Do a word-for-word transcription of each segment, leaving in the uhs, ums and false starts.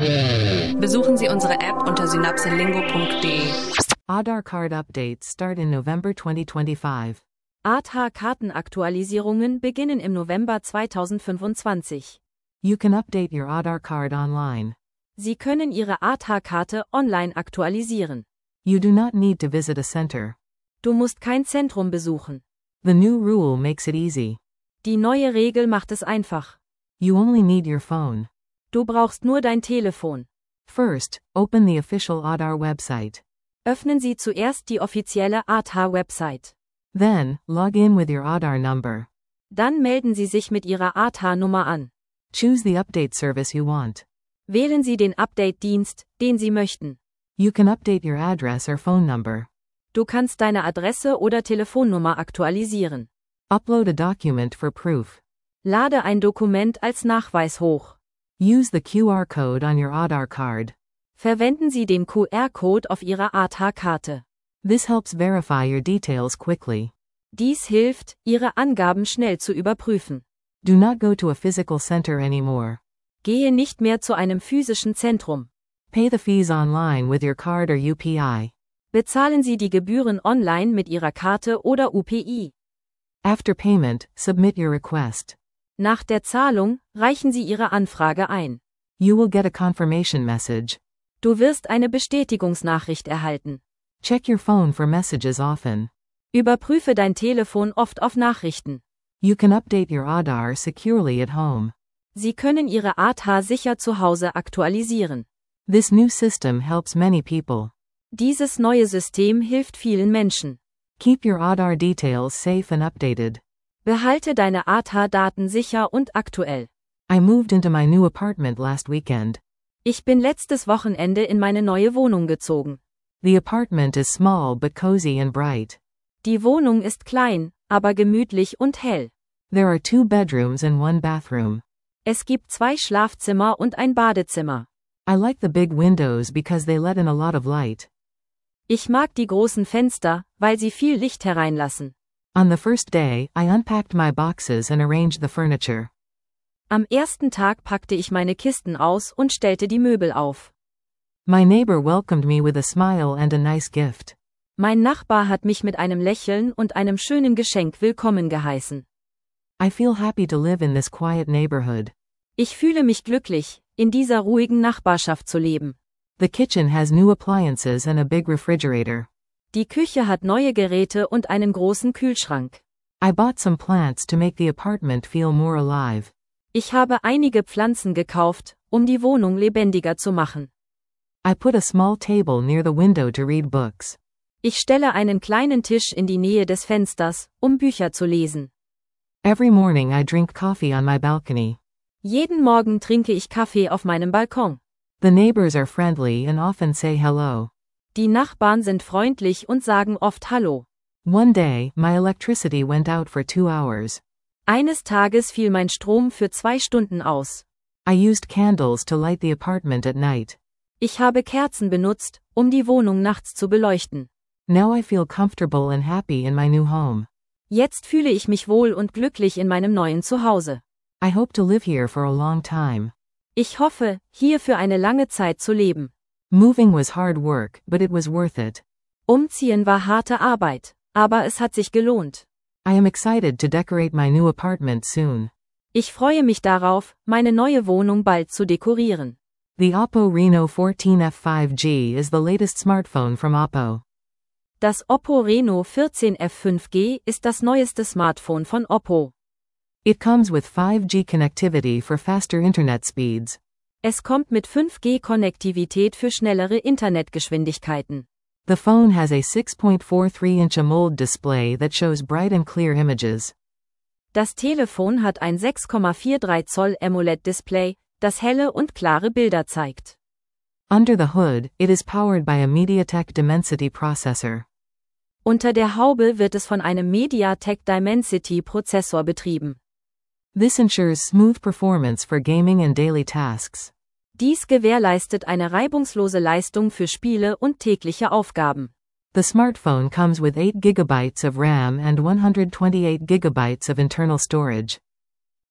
Besuchen Sie unsere App unter synapselingo punkt de. Aadhaar card updates start in November twenty twenty-five. Aadhaar-Kartenaktualisierungen beginnen im November zweitausendfünfundzwanzig. You can update your Aadhaar card online. Sie können Ihre Aadhaar-Karte online aktualisieren. You do not need to visit a center. Du musst kein Zentrum besuchen. The new rule makes it easy. Die neue Regel macht es einfach. You only need your phone. Du brauchst nur dein Telefon. First, open the official Aadhaar website. Öffnen Sie zuerst die offizielle Aadhaar-Website. Then, log in with your Aadhaar number. Dann melden Sie sich mit Ihrer Aadhaar-Nummer an. Choose the update service you want. Wählen Sie den Update-Dienst, den Sie möchten. You can update your address or phone number. Du kannst deine Adresse oder Telefonnummer aktualisieren. Upload a document for proof. Lade ein Dokument als Nachweis hoch. Use the Q R code on your Aadhaar card. Verwenden Sie den Q R-Code auf Ihrer Aadhaar-Karte. This helps verify your details quickly. Dies hilft, Ihre Angaben schnell zu überprüfen. Do not go to a physical center anymore. Gehe nicht mehr zu einem physischen Zentrum. Pay the fees online with your card or U P I. Bezahlen Sie die Gebühren online mit Ihrer Karte oder U P I. After payment, submit your request. Nach der Zahlung, reichen Sie Ihre Anfrage ein. You will get a confirmation message. Du wirst eine Bestätigungsnachricht erhalten. Check your phone for messages often. Überprüfe dein Telefon oft auf Nachrichten. You can update your Aadhaar securely at home. Sie können Ihre Aadhaar sicher zu Hause aktualisieren. This new system helps many people. Dieses neue System hilft vielen Menschen. Keep your Aadhaar details safe and updated. Behalte deine Aadhaar-Daten sicher und aktuell. I moved into my new apartment last weekend. Ich bin letztes Wochenende in meine neue Wohnung gezogen. The apartment is small but cozy and bright. Die Wohnung ist klein, aber gemütlich und hell. There are two bedrooms and one bathroom. Es gibt zwei Schlafzimmer und ein Badezimmer. I like the big windows because they let in a lot of light. Ich mag die großen Fenster, weil sie viel Licht hereinlassen. On the first day, I unpacked my boxes and arranged the furniture. Am ersten Tag packte ich meine Kisten aus und stellte die Möbel auf. My neighbor welcomed me with a smile and a nice gift. Mein Nachbar hat mich mit einem Lächeln und einem schönen Geschenk willkommen geheißen. I feel happy to live in this quiet neighborhood. Ich fühle mich glücklich, in dieser ruhigen Nachbarschaft zu leben. The kitchen has new appliances and a big refrigerator. Die Küche hat neue Geräte und einen großen Kühlschrank. I bought some plants to make the apartment feel more alive. Ich habe einige Pflanzen gekauft, um die Wohnung lebendiger zu machen. I put a small table near the window to read books. Ich stelle einen kleinen Tisch in die Nähe des Fensters, um Bücher zu lesen. Every morning I drink coffee on my balcony. Jeden Morgen trinke ich Kaffee auf meinem Balkon. The neighbors are friendly and often say hello. Die Nachbarn sind freundlich und sagen oft Hallo. One day, my electricity went out for two hours. Eines Tages fiel mein Strom für zwei Stunden aus. I used candles to light the apartment at night. Ich habe Kerzen benutzt, um die Wohnung nachts zu beleuchten. Now I feel comfortable and happy in my new home. Jetzt fühle ich mich wohl und glücklich in meinem neuen Zuhause. I hope to live here for a long time. Ich hoffe, hier für eine lange Zeit zu leben. Moving was hard work, but it was worth it. Umziehen war harte Arbeit, aber es hat sich gelohnt. I am excited to decorate my new apartment soon. Ich freue mich darauf, meine neue Wohnung bald zu dekorieren. The Oppo Reno fourteen F five G is the latest smartphone from Oppo. Das Oppo Reno vierzehn F fünf G ist das neueste Smartphone von Oppo. It comes with five G connectivity for faster internet speeds. Es kommt mit fünf G Konnektivität für schnellere Internetgeschwindigkeiten. The phone has a six point four three inch AMOLED display that shows bright and clear images. Das Telefon hat ein sechs Komma drei vier Zoll AMOLED-Display, das helle und klare Bilder zeigt. Under the hood, it is powered by a MediaTek Dimensity processor. Unter der Haube wird es von einem MediaTek Dimensity-Prozessor betrieben. This ensures smooth performance for gaming and daily tasks. Dies gewährleistet eine reibungslose Leistung für Spiele und tägliche Aufgaben. The smartphone comes with eight gigabytes of RAM and one hundred twenty-eight gigabytes of internal storage.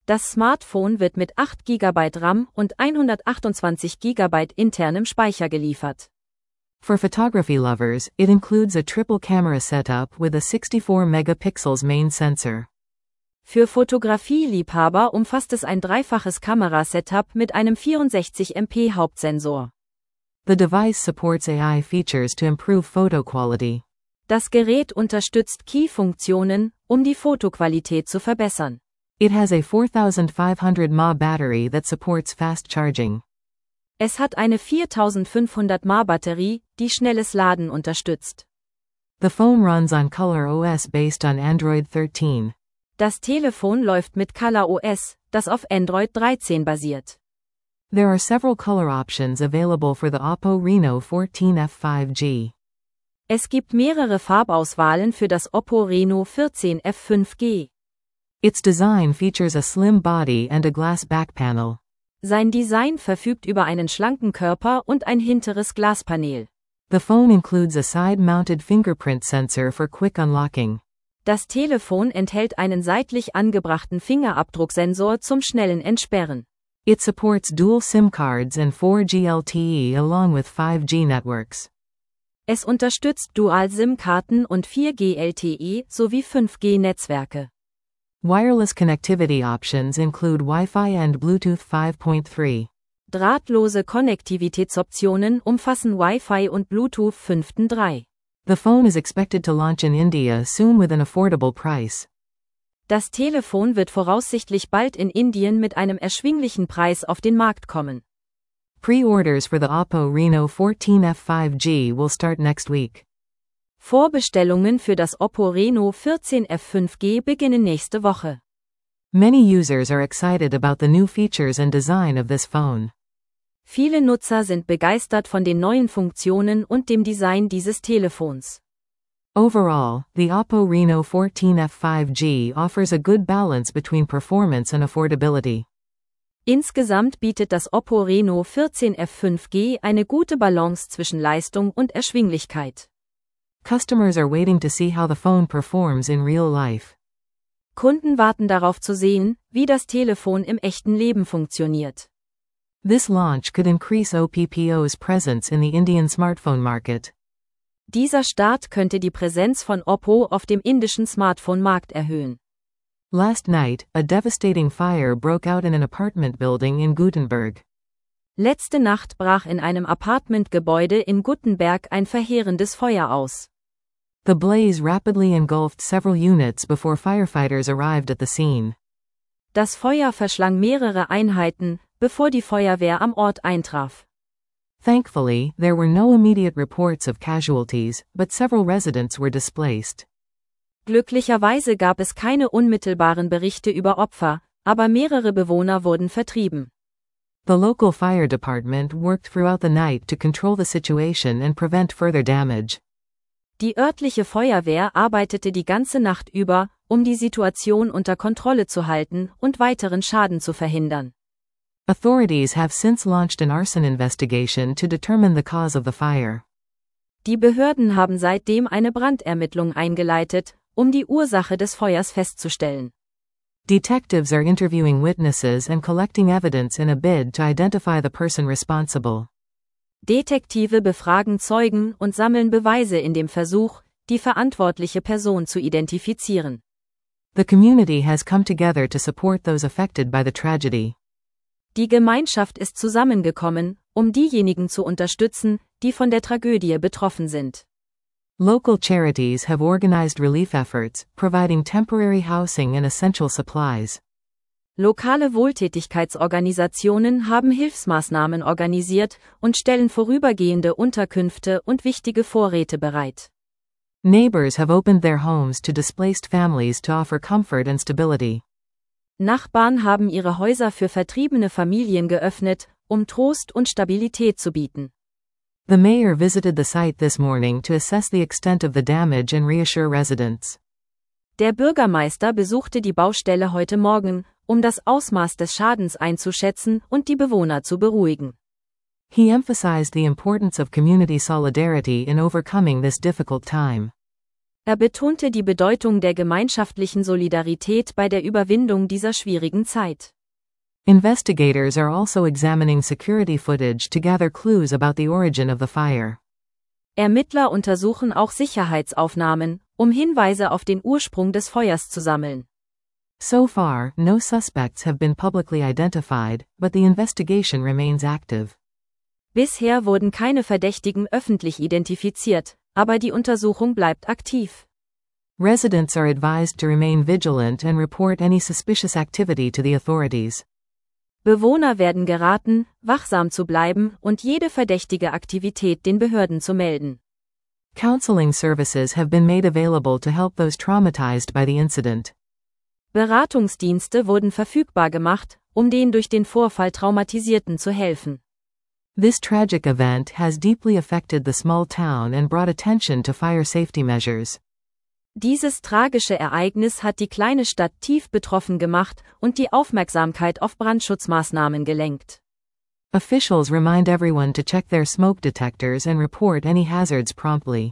Das Smartphone wird mit acht Gigabyte RAM und hundertachtundzwanzig Gigabyte internem Speicher geliefert. For photography lovers, it includes a triple camera setup with a sixty-four megapixels main sensor. Für Fotografieliebhaber umfasst es ein dreifaches Kamerasetup mit einem vierundsechzig Megapixel Hauptsensor. The device supports A I features to improve photo quality. Das Gerät unterstützt Key-Funktionen, um die Fotoqualität zu verbessern. It has a forty-five hundred milliamp hour battery that supports fast charging. Es hat eine viertausendfünfhundert Milliamp Hour Batterie, die schnelles Laden unterstützt. The phone runs on Color O S based on Android thirteen. Das Telefon läuft mit Color O S, das auf Android dreizehn basiert. There are several color options available for the Oppo Reno fourteen F five G. Es gibt mehrere Farbauswahlen für das Oppo Reno vierzehn F fünf G. Its design features a slim body and a glass back panel. Sein Design verfügt über einen schlanken Körper und ein hinteres Glaspanel. The phone includes a side-mounted fingerprint sensor for quick unlocking. Das Telefon enthält einen seitlich angebrachten Fingerabdrucksensor zum schnellen Entsperren. It supports dual SIM cards and four G L T E along with five G networks. Es unterstützt Dual-SIM-Karten und vier G L T E sowie fünf G Netzwerke. Wireless connectivity options include Wi-Fi and Bluetooth five point three. Drahtlose Konnektivitätsoptionen umfassen Wi-Fi und Bluetooth fünf Punkt drei. The phone is expected to launch in India soon with an affordable price. Das Telefon wird voraussichtlich bald in Indien mit einem erschwinglichen Preis auf den Markt kommen. Pre-orders for the Oppo Reno fourteen F five G will start next week. Vorbestellungen für das Oppo Reno vierzehn F fünf G beginnen nächste Woche. Many users are excited about the new features and design of this phone. Viele Nutzer sind begeistert von den neuen Funktionen und dem Design dieses Telefons. Overall, the Oppo Reno fourteen F five G offers a good balance between performance and affordability. Insgesamt bietet das Oppo Reno vierzehn F fünf G eine gute Balance zwischen Leistung und Erschwinglichkeit. Customers are waiting to see how the phone performs in real life. Kunden warten darauf zu sehen, wie das Telefon im echten Leben funktioniert. This launch could increase Oppo's presence in the Indian smartphone market. Dieser Start könnte die Präsenz von Oppo auf dem indischen Smartphone-Markt erhöhen. Last night, a devastating fire broke out in an apartment building in Gutenberg. Letzte Nacht brach in einem Apartmentgebäude in Gutenberg ein verheerendes Feuer aus. The blaze rapidly engulfed several units before firefighters arrived at the scene. Das Feuer verschlang mehrere Einheiten, bevor die Feuerwehr am Ort eintraf. Thankfully, there were no immediate reports of casualties, but several residents were displaced. Glücklicherweise gab es keine unmittelbaren Berichte über Opfer, aber mehrere Bewohner wurden vertrieben. The local fire department worked throughout the night to control the situation and prevent further damage. Die örtliche Feuerwehr arbeitete die ganze Nacht über, um die Situation unter Kontrolle zu halten und weiteren Schaden zu verhindern. Authorities have since launched an arson investigation to determine the cause of the fire. Die Behörden haben seitdem eine Brandermittlung eingeleitet, um die Ursache des Feuers festzustellen. Detectives are interviewing witnesses and collecting evidence in a bid to identify the person responsible. Detektive befragen Zeugen und sammeln Beweise in dem Versuch, die verantwortliche Person zu identifizieren. The community has come together to support those affected by the tragedy. Die Gemeinschaft ist zusammengekommen, um diejenigen zu unterstützen, die von der Tragödie betroffen sind. Local charities have organized relief efforts, providing temporary housing and essential supplies. Lokale Wohltätigkeitsorganisationen haben Hilfsmaßnahmen organisiert und stellen vorübergehende Unterkünfte und wichtige Vorräte bereit. Neighbors have opened their homes to displaced families to offer comfort and stability. Nachbarn haben ihre Häuser für vertriebene Familien geöffnet, um Trost und Stabilität zu bieten. The mayor visited the site this morning to assess the extent of the damage and reassure residents. Der Bürgermeister besuchte die Baustelle heute Morgen, um das Ausmaß des Schadens einzuschätzen und die Bewohner zu beruhigen. He emphasized the importance of community solidarity in overcoming this difficult time. Er betonte die Bedeutung der gemeinschaftlichen Solidarität bei der Überwindung dieser schwierigen Zeit. Investigators are also examining security footage to gather clues about the origin of the fire. Ermittler untersuchen auch Sicherheitsaufnahmen, um Hinweise auf den Ursprung des Feuers zu sammeln. So far, no suspects have been publicly identified, but the investigation remains active. Bisher wurden keine Verdächtigen öffentlich identifiziert, aber die Untersuchung bleibt aktiv. Residents are advised to remain vigilant and report any suspicious activity to the authorities. Bewohner werden geraten, wachsam zu bleiben und jede verdächtige Aktivität den Behörden zu melden. Counseling services have been made available to help those traumatized by the incident. Beratungsdienste wurden verfügbar gemacht, um den durch den Vorfall Traumatisierten zu helfen. This tragic event has deeply affected the small town and brought attention to fire safety measures. Dieses tragische Ereignis hat die kleine Stadt tief betroffen gemacht und die Aufmerksamkeit auf Brandschutzmaßnahmen gelenkt. Officials remind everyone to check their smoke detectors and report any hazards promptly.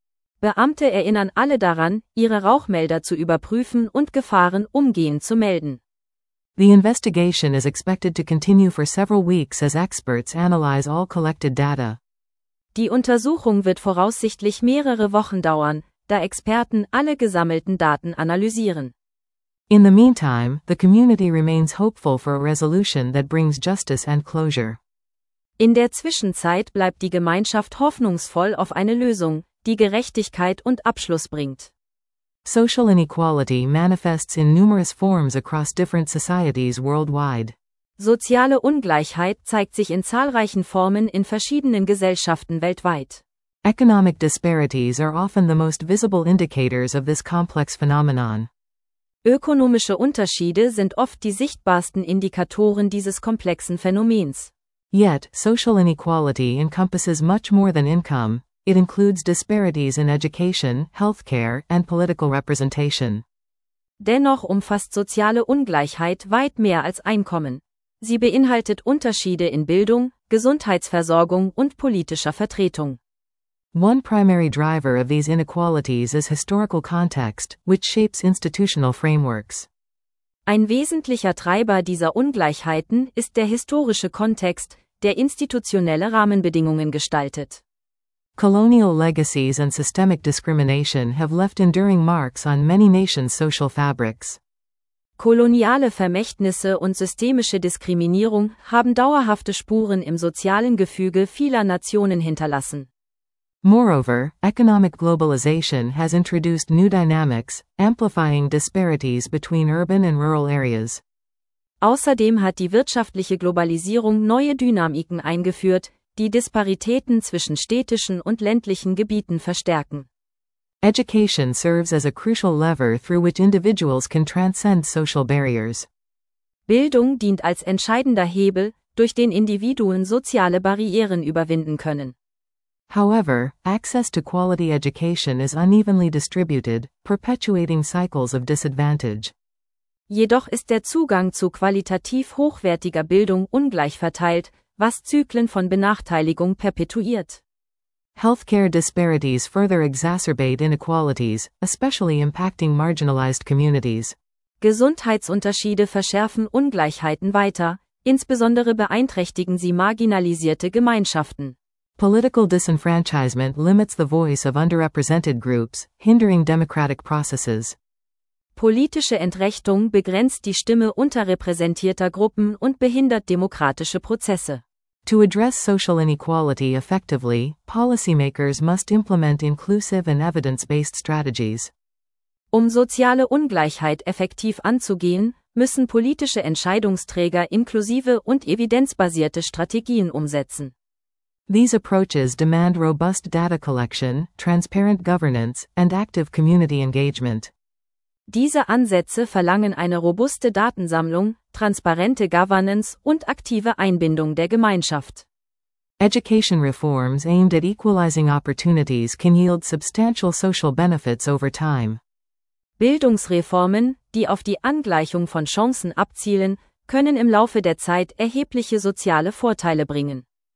Beamte erinnern alle daran, ihre Rauchmelder zu überprüfen und Gefahren umgehend zu melden. The investigation is expected to continue for several weeks as experts analyze all collected data. Die Untersuchung wird voraussichtlich mehrere Wochen dauern, da Experten alle gesammelten Daten analysieren. In the meantime, the community remains hopeful for a resolution that brings justice and closure. In der Zwischenzeit bleibt die Gemeinschaft hoffnungsvoll auf eine Lösung, die Gerechtigkeit und Abschluss bringt. Social inequality manifests in numerous forms across different societies worldwide. Soziale Ungleichheit zeigt sich in zahlreichen Formen in verschiedenen Gesellschaften weltweit. Economic disparities are often the most visible indicators of this complex phenomenon. Ökonomische Unterschiede sind oft die sichtbarsten Indikatoren dieses komplexen Phänomens. Yet, social inequality encompasses much more than income. It includes disparities in education, healthcare, and political representation. Dennoch umfasst soziale Ungleichheit weit mehr als Einkommen. Sie beinhaltet Unterschiede in Bildung, Gesundheitsversorgung und politischer Vertretung. One primary driver of these inequalities is historical context, which shapes institutional frameworks. Ein wesentlicher Treiber dieser Ungleichheiten ist der historische Kontext, der institutionelle Rahmenbedingungen gestaltet. Colonial legacies and systemic discrimination have left enduring marks on many nations' social fabrics. Koloniale Vermächtnisse und systemische Diskriminierung haben dauerhafte Spuren im sozialen Gefüge vieler Nationen hinterlassen. Moreover, economic globalization has introduced new dynamics, amplifying disparities between urban and rural areas. Außerdem hat die wirtschaftliche Globalisierung neue Dynamiken eingeführt, die Disparitäten zwischen städtischen und ländlichen Gebieten verstärken. Education serves as a crucial lever through which individuals can transcend social barriers. Bildung dient als entscheidender Hebel, durch den Individuen soziale Barrieren überwinden können. However, access to quality education is unevenly distributed, perpetuating cycles of disadvantage. Jedoch ist der Zugang zu qualitativ hochwertiger Bildung ungleich verteilt, was Zyklen von Benachteiligung perpetuiert. Healthcare disparities further exacerbate inequalities, especially impacting marginalized communities. Gesundheitsunterschiede verschärfen Ungleichheiten weiter, insbesondere beeinträchtigen sie marginalisierte Gemeinschaften. Political disenfranchisement limits the voice of underrepresented groups, hindering democratic processes. Politische Entrechtung begrenzt die Stimme unterrepräsentierter Gruppen und behindert demokratische Prozesse. To address social inequality effectively, policymakers must implement inclusive and evidence-based strategies. Um soziale Ungleichheit effektiv anzugehen, müssen politische Entscheidungsträger inklusive und evidenzbasierte Strategien umsetzen. These approaches demand robust data collection, transparent governance, and active community engagement. Diese Ansätze verlangen eine robuste Datensammlung, transparente Governance und aktive Einbindung der Gemeinschaft. Education reforms aimed at equalizing opportunities can yield substantial social benefits over time. Bildungsreformen, die auf die Angleichung von Chancen abzielen, können im Laufe der Zeit erhebliche soziale Vorteile bringen.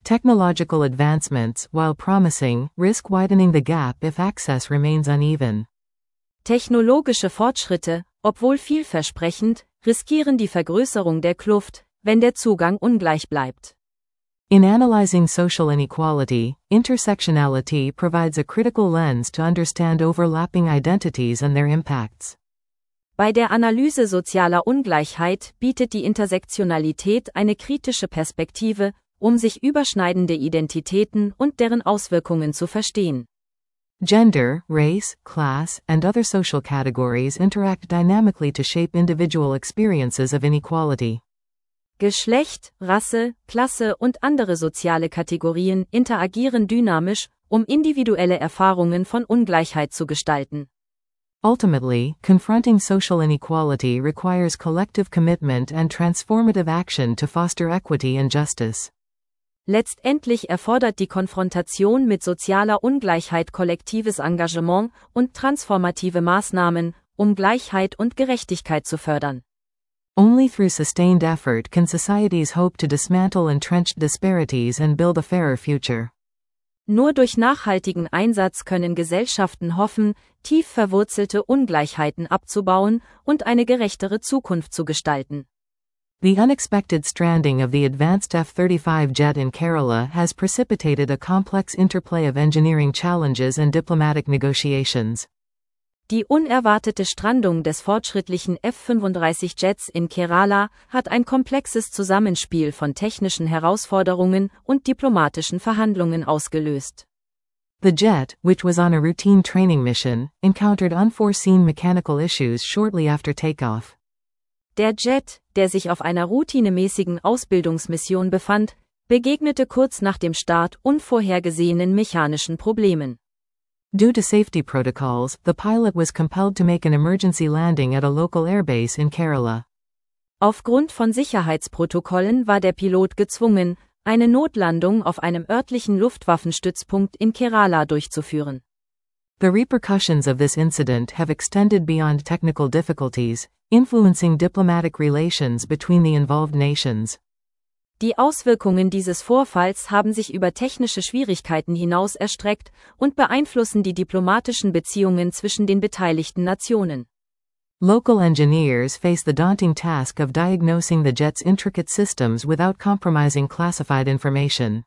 Technological advancements, while promising, risk widening the gap if access remains uneven. Technologische Fortschritte, obwohl vielversprechend, riskieren die Vergrößerung der Kluft, wenn der Zugang ungleich bleibt. In analyzing social inequality, intersectionality provides a critical lens to understand overlapping identities and their impacts. Bei der Analyse sozialer Ungleichheit bietet die Intersektionalität eine kritische Perspektive, um sich überschneidende Identitäten und deren Auswirkungen zu verstehen. Gender, race, class, and other social categories interact dynamically to shape individual experiences of inequality. Geschlecht, Rasse, Klasse und andere soziale Kategorien interagieren dynamisch, um individuelle Erfahrungen von Ungleichheit zu gestalten. Ultimately, confronting social inequality requires collective commitment and transformative action to foster equity and justice. Letztendlich erfordert die Konfrontation mit sozialer Ungleichheit kollektives Engagement und transformative Maßnahmen, um Gleichheit und Gerechtigkeit zu fördern. Only through sustained effort can societies hope to dismantle entrenched disparities and build a fairer future. Nur durch nachhaltigen Einsatz können Gesellschaften hoffen, tief verwurzelte Ungleichheiten abzubauen und eine gerechtere Zukunft zu gestalten. The unexpected stranding of the advanced F thirty-five jet in Kerala has precipitated a complex interplay of engineering challenges and diplomatic negotiations. Die unerwartete Strandung des fortschrittlichen F fünfunddreißig Jets in Kerala hat ein komplexes Zusammenspiel von technischen Herausforderungen und diplomatischen Verhandlungen ausgelöst. The jet, which was on a routine training mission, encountered unforeseen mechanical issues shortly after takeoff. Der Jet, der sich auf einer routinemäßigen Ausbildungsmission befand, begegnete kurz nach dem Start unvorhergesehenen mechanischen Problemen. Due to safety protocols, the pilot was compelled to make an emergency landing at a local airbase in Kerala. Aufgrund von Sicherheitsprotokollen war der Pilot gezwungen, eine Notlandung auf einem örtlichen Luftwaffenstützpunkt in Kerala durchzuführen. The repercussions of this incident have extended beyond technical difficulties, influencing diplomatic relations between the involved nations. Die Auswirkungen dieses Vorfalls haben sich über technische Schwierigkeiten hinaus erstreckt und beeinflussen die diplomatischen Beziehungen zwischen den beteiligten Nationen. Local engineers face the daunting task of diagnosing the jet's intricate systems without compromising classified information.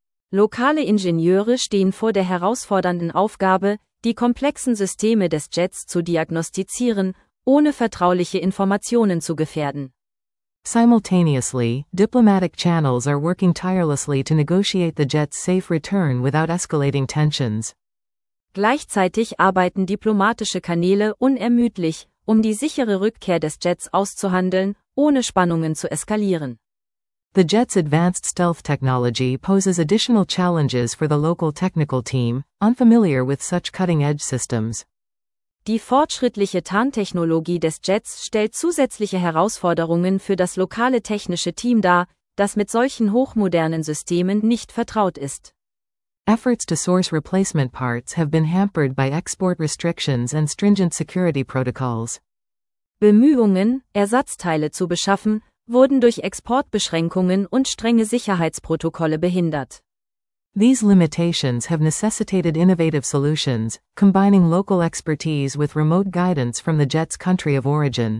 Lokale Ingenieure stehen vor der herausfordernden Aufgabe, die komplexen Systeme des Jets zu diagnostizieren, ohne vertrauliche Informationen zu gefährden. Simultaneously, diplomatic channels are working tirelessly to negotiate the jet's safe return without escalating tensions. Gleichzeitig arbeiten diplomatische Kanäle unermüdlich, um die sichere Rückkehr des Jets auszuhandeln, ohne Spannungen zu eskalieren. The jet's advanced stealth technology poses additional challenges for the local technical team, unfamiliar with such cutting-edge systems. Die fortschrittliche Tarntechnologie des Jets stellt zusätzliche Herausforderungen für das lokale technische Team dar, das mit solchen hochmodernen Systemen nicht vertraut ist. Efforts to source replacement parts have been hampered by export restrictions and stringent security protocols. Bemühungen, Ersatzteile zu beschaffen, wurden durch Exportbeschränkungen und strenge Sicherheitsprotokolle behindert. These limitations have necessitated innovative solutions, combining local expertise with remote guidance from the jet's country of origin.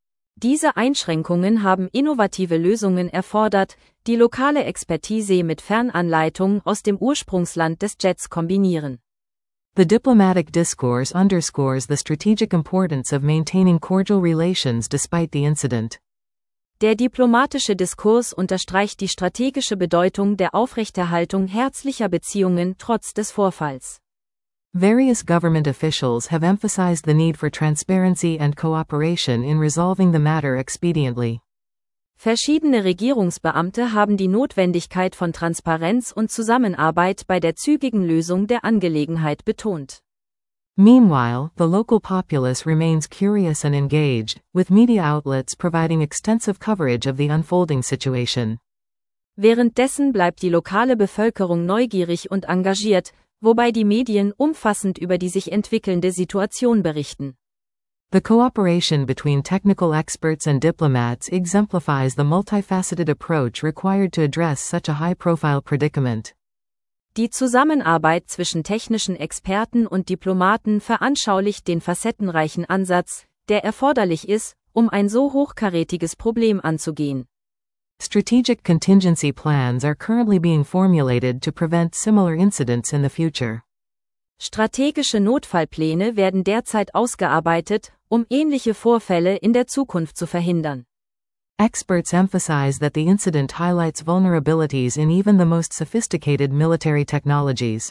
Diese Einschränkungen haben innovative Lösungen erfordert, die lokale Expertise mit Fernanleitung aus dem Ursprungsland des Jets kombinieren. The diplomatic discourse underscores the strategic importance of maintaining cordial relations despite the incident. Der diplomatische Diskurs unterstreicht die strategische Bedeutung der Aufrechterhaltung herzlicher Beziehungen trotz des Vorfalls. Various government officials have emphasized the need for transparency and cooperation in resolving the matter expediently. Verschiedene Regierungsbeamte haben die Notwendigkeit von Transparenz und Zusammenarbeit bei der zügigen Lösung der Angelegenheit betont. Meanwhile, the local populace remains curious and engaged, with media outlets providing extensive coverage of the unfolding situation. Währenddessen bleibt die lokale Bevölkerung neugierig und engagiert, wobei die Medien umfassend über die sich entwickelnde Situation berichten. The cooperation between technical experts and diplomats exemplifies the multifaceted approach required to address such a high-profile predicament. Die Zusammenarbeit zwischen technischen Experten und Diplomaten veranschaulicht den facettenreichen Ansatz, der erforderlich ist, um ein so hochkarätiges Problem anzugehen. Strategic contingency plans are currently being formulated to prevent similar incidents in the future. Strategische Notfallpläne werden derzeit ausgearbeitet, um ähnliche Vorfälle in der Zukunft zu verhindern. Experts emphasize that the incident highlights vulnerabilities in even the most sophisticated military technologies.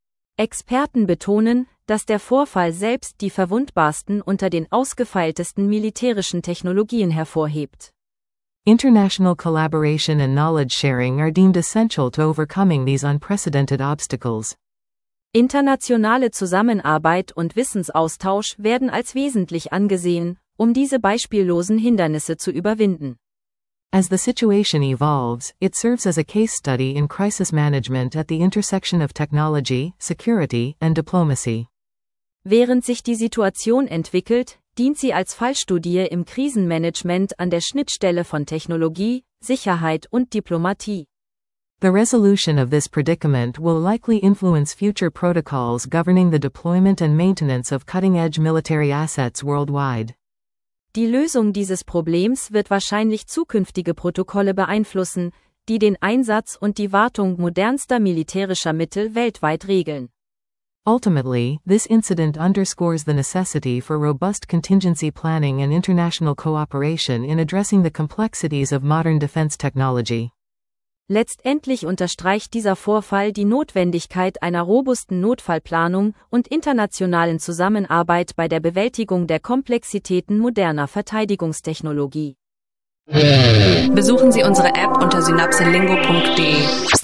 Experten betonen, dass der Vorfall selbst die verwundbarsten unter den ausgefeiltesten militärischen Technologien hervorhebt. International collaboration and knowledge sharing are deemed essential to overcoming these unprecedented obstacles. Internationale Zusammenarbeit und Wissensaustausch werden als wesentlich angesehen, um diese beispiellosen Hindernisse zu überwinden. As the situation evolves, it serves as a case study in crisis management at the intersection of technology, security, and diplomacy. Während sich die Situation entwickelt, dient sie als Fallstudie im Krisenmanagement an der Schnittstelle von Technologie, Sicherheit und Diplomatie. The resolution of this predicament will likely influence future protocols governing the deployment and maintenance of cutting-edge military assets worldwide. Die Lösung dieses Problems wird wahrscheinlich zukünftige Protokolle beeinflussen, die den Einsatz und die Wartung modernster militärischer Mittel weltweit regeln. Ultimately, this incident underscores the necessity for robust contingency planning and international cooperation in addressing the complexities of modern defense technology. Letztendlich unterstreicht dieser Vorfall die Notwendigkeit einer robusten Notfallplanung und internationalen Zusammenarbeit bei der Bewältigung der Komplexitäten moderner Verteidigungstechnologie. Besuchen Sie unsere App unter synapselingo punkt de.